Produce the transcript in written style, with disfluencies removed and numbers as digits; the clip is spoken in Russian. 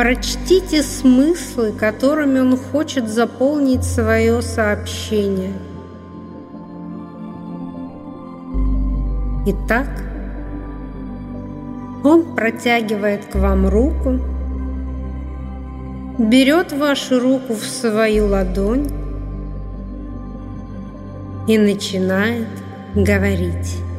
Прочтите смыслы, которыми он хочет заполнить свое сообщение. Итак, он протягивает к вам руку, берет вашу руку в свою ладонь и начинает говорить.